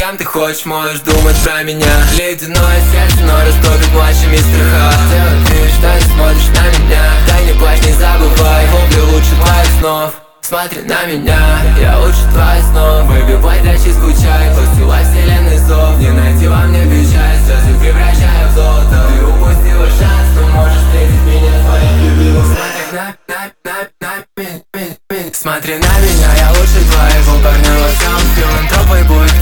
кем ты хочешь, можешь думать про меня. Ледяное сердце, но растопит младший мистер Ха. Делай вид, что ты смотришь на меня. Дай не плачь, не забывай, помни лучше твоих снов. Смотри на меня, я лучше твоих снов. Выбивай, дальше скучай, пустила вселенной зов. Не найти во мне печаль, слезы превращая в золото. Ты упустила шанс, но можешь встретить меня твоим любимым. Смотри на меня, я лучше твоего парня во всем. Филантроп и будет